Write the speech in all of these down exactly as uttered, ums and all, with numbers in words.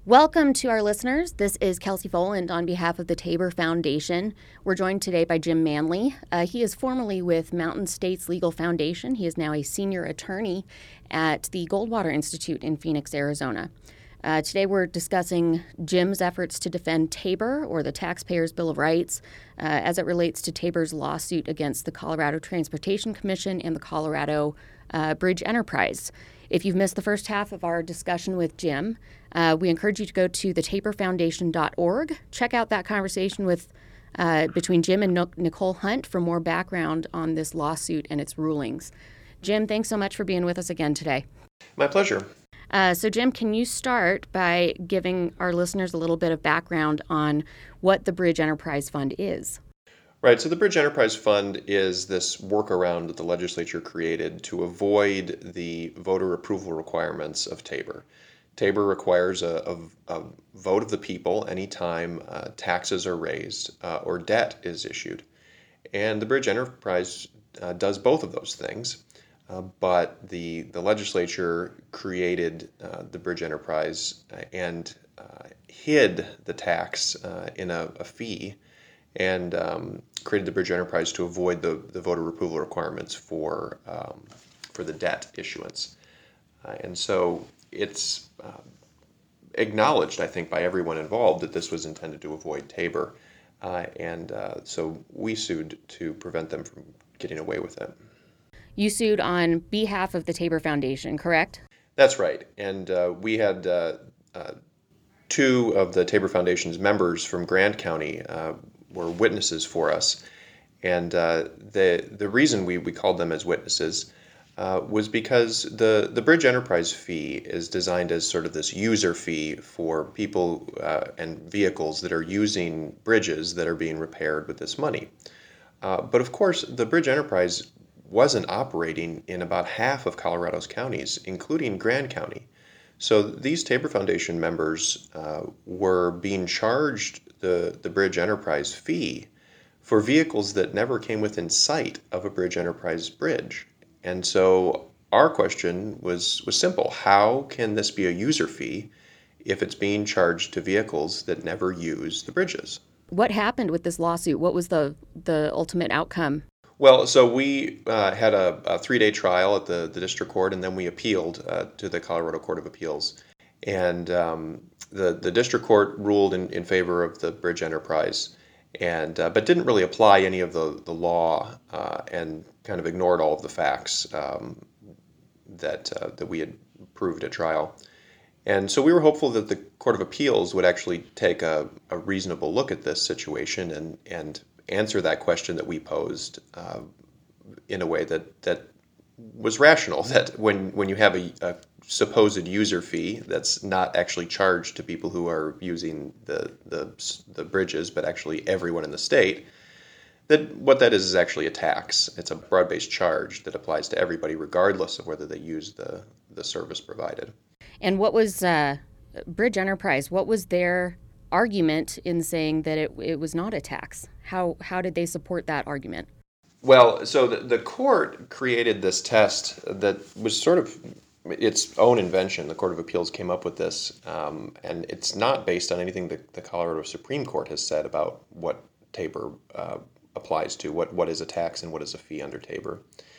Welcome to our listeners. This is Kelsey Foland on behalf of the Tabor Foundation. We're joined today by Jim Manley. Uh, he is formerly with Mountain States Legal Foundation. He is now a senior attorney at the Goldwater Institute in Phoenix, Arizona. Uh, today we're discussing Jim's efforts to defend Tabor, or the Taxpayers' Bill of Rights, uh, as it relates to Tabor's lawsuit against the Colorado Transportation Commission and the Colorado uh, Bridge Enterprise. If you've missed the first half of our discussion with Jim, uh, we encourage you to go to the tabor foundation dot org. Check out that conversation with uh, between Jim and Nicole Hunt for more background on this lawsuit and its rulings. Jim, thanks so much for being with us again today. My pleasure. Uh, so, Jim, can you start by giving our listeners a little bit of background on what the Bridge Enterprise Fund is? Right. So the Bridge Enterprise Fund is this workaround that the legislature created to avoid the voter approval requirements of Tabor. Tabor requires a, a, a vote of the people anytime uh, taxes are raised uh, or debt is issued. And the Bridge Enterprise uh, does both of those things. Uh, but the, the legislature created uh, the Bridge Enterprise uh, and uh, hid the tax uh, in a, a fee and um, created the Bridge Enterprise to avoid the, the voter approval requirements for um, for the debt issuance. Uh, and so it's uh, acknowledged, I think, by everyone involved that this was intended to avoid Tabor. Uh, and uh, so we sued to prevent them from getting away with it. You sued on behalf of the Tabor Foundation, correct? That's right. And uh, we had uh, uh, two of the Tabor Foundation's members from Grand County uh, were witnesses for us. And uh, the the reason we, we called them as witnesses uh, was because the, the Bridge Enterprise fee is designed as sort of this user fee for people uh, and vehicles that are using bridges that are being repaired with this money. Uh, but of course, the Bridge Enterprise wasn't operating in about half of Colorado's counties, including Grand County. So these Tabor Foundation members uh, were being charged the, the Bridge Enterprise fee for vehicles that never came within sight of a Bridge Enterprise bridge. And so our question was, was simple. How can this be a user fee if it's being charged to vehicles that never use the bridges? What happened with this lawsuit? What was the, the ultimate outcome? Well, so we uh, had a, a three-day trial at the, the district court, and then we appealed uh, to the Colorado Court of Appeals. And um, the, the district court ruled in, in favor of the Bridge Enterprise, and uh, but didn't really apply any of the, the law uh, and kind of ignored all of the facts um, that, uh, that we had proved at trial. And so we were hopeful that the Court of Appeals would actually take a, a reasonable look at this situation and, and answer that question that we posed uh, in a way that, that was rational, that when, when you have a, a supposed user fee that's not actually charged to people who are using the, the, the bridges, but actually everyone in the state, that what that is is actually a tax. It's a broad-based charge that applies to everybody regardless of whether they use the, the service provided. And what was uh, Bridge Enterprise, what was their argument in saying that it it was not a tax? How how did they support that argument? Well, so the, the court created this test that was sort of its own invention. The Court of Appeals came up with this, um, and it's not based on anything that the Colorado Supreme Court has said about what Tabor uh, applies to, what, what is a tax and what is a fee under Tabor.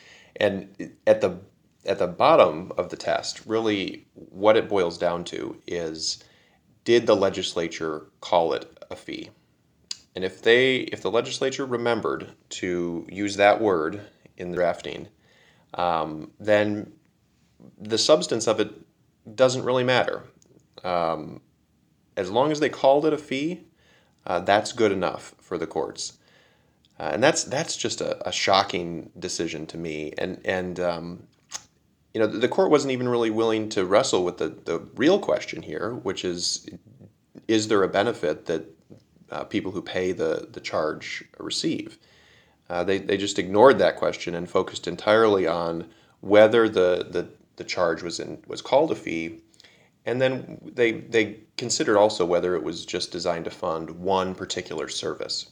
And at the at the bottom of the test, really what it boils down to is, did the legislature call it a fee? And if they, if the legislature remembered to use that word in the drafting, um, then the substance of it doesn't really matter. Um, as long as they called it a fee, uh, that's good enough for the courts. Uh, and that's that's just a, a shocking decision to me. And and um, you know, the court wasn't even really willing to wrestle with the, the real question here, which is, is there a benefit that uh, people who pay the, the charge receive? Uh, they, they just ignored that question and focused entirely on whether the, the, the charge was in, was called a fee. And then they they considered also whether it was just designed to fund one particular service.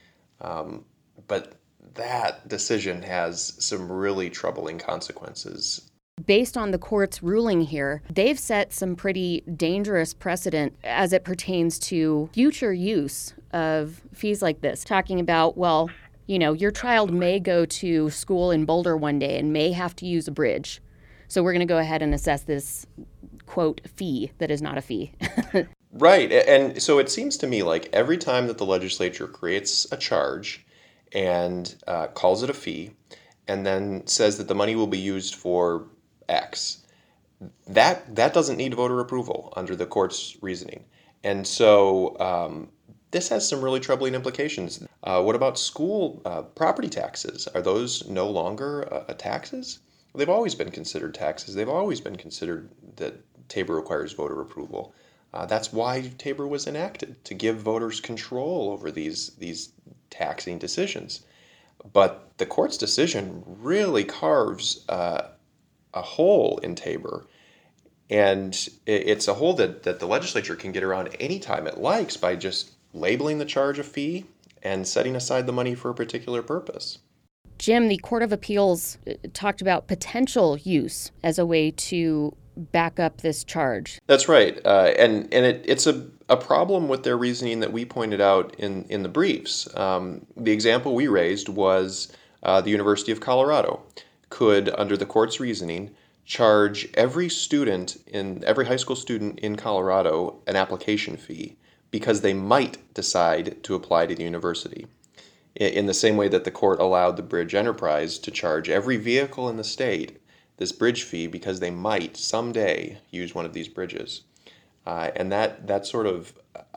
Um, but that decision has some really troubling consequences. Based on the court's ruling here, they've set some pretty dangerous precedent as it pertains to future use of fees like this, talking about, well, you know, your child may go to school in Boulder one day and may have to use a bridge. So we're going to go ahead and assess this, quote, fee that is not a fee. Right. And so it seems to me like every time that the legislature creates a charge and uh, calls it a fee and then says that the money will be used for X, that that doesn't need voter approval under the court's reasoning. And so um, this has some really troubling implications. Uh, what about school uh, property taxes? Are those no longer uh, taxes? They've always been considered taxes. They've always been considered that Tabor requires voter approval. Uh, that's why Tabor was enacted, to give voters control over these these taxing decisions. But the court's decision really carves uh, a hole in Tabor, and it's a hole that, that the legislature can get around anytime it likes by just labeling the charge a fee and setting aside the money for a particular purpose. Jim, the Court of Appeals talked about potential use as a way to back up this charge. That's right. Uh, and and it, it's a, a problem with their reasoning that we pointed out in, in the briefs. Um, the example we raised was uh, the University of Colorado could, under the court's reasoning, charge every student, in every high school student in Colorado an application fee because they might decide to apply to the university. In the same way that the court allowed the bridge enterprise to charge every vehicle in the state this bridge fee because they might someday use one of these bridges. Uh, and that, that sort of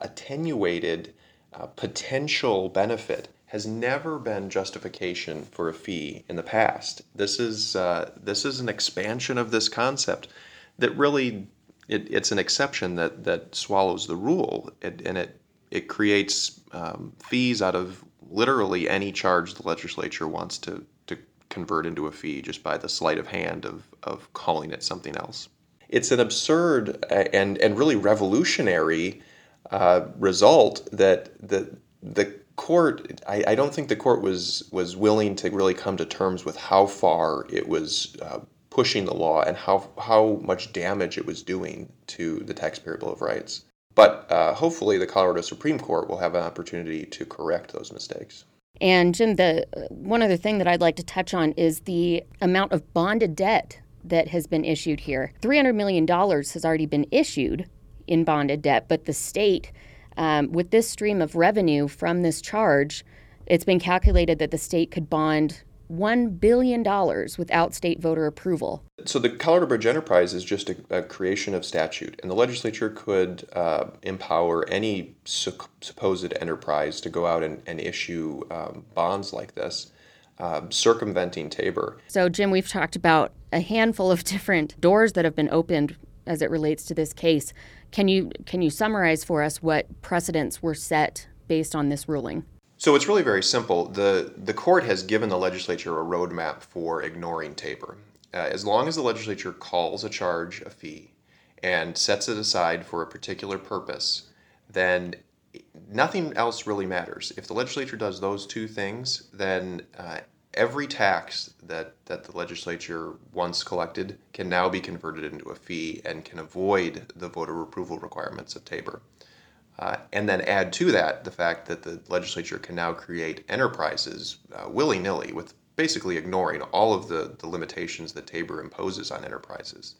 attenuated uh, potential benefit has never been justification for a fee in the past. This is, uh, this is an expansion of this concept that really, it, it's an exception that, that swallows the rule, it, and it, it creates um, fees out of literally any charge the legislature wants to, to convert into a fee just by the sleight of hand of, of calling it something else. It's an absurd and, and really revolutionary uh, result that the, the court, I, I don't think the court was, was willing to really come to terms with how far it was uh, pushing the law and how, how much damage it was doing to the Taxpayer Bill of Rights. But uh, hopefully the Colorado Supreme Court will have an opportunity to correct those mistakes. And Jim, the one other thing that I'd like to touch on is the amount of bonded debt that has been issued here. three hundred million dollars has already been issued in bonded debt, but the state, um, with this stream of revenue from this charge, it's been calculated that the state could bond one billion dollars without state voter approval. So the Colorado Bridge Enterprise is just a, a creation of statute, and the legislature could uh, empower any su- supposed enterprise to go out and, and issue um, bonds like this, uh, circumventing Tabor. So, Jim, we've talked about a handful of different doors that have been opened as it relates to this case. Can you can you summarize for us what precedents were set based on this ruling? So it's really very simple. The the court has given the legislature a roadmap for ignoring Tabor. Uh, as long as the legislature calls a charge a fee and sets it aside for a particular purpose, then nothing else really matters. If the legislature does those two things, then uh, every tax that, that the legislature once collected can now be converted into a fee and can avoid the voter approval requirements of Tabor. Uh, and then add to that the fact that the legislature can now create enterprises uh, willy-nilly with basically ignoring all of the, the limitations that Tabor imposes on enterprises.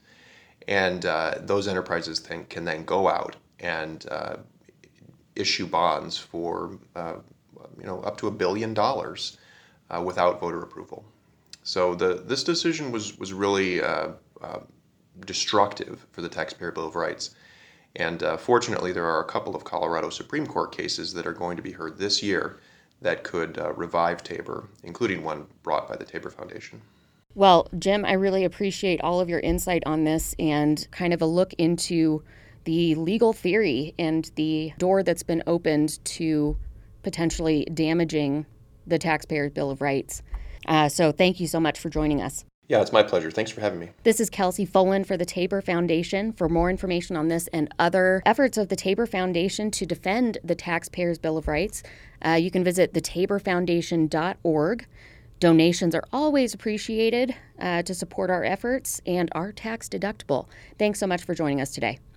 And uh, those enterprises then, can then go out and uh, issue bonds for uh, you know up to a billion dollars uh, without voter approval. So the this decision was, was really uh, uh, destructive for the Taxpayer Bill of Rights. And uh, fortunately, there are a couple of Colorado Supreme Court cases that are going to be heard this year that could uh, revive Tabor, including one brought by the Tabor Foundation. Well, Jim, I really appreciate all of your insight on this and kind of a look into the legal theory and the door that's been opened to potentially damaging the Taxpayer Bill of Rights. Uh, so thank you so much for joining us. Yeah, it's my pleasure. Thanks for having me. This is Kelsey Folan for the Tabor Foundation. For more information on this and other efforts of the Tabor Foundation to defend the Taxpayers' Bill of Rights, uh, you can visit the tabor foundation dot org. Donations are always appreciated uh, to support our efforts and are tax deductible. Thanks so much for joining us today.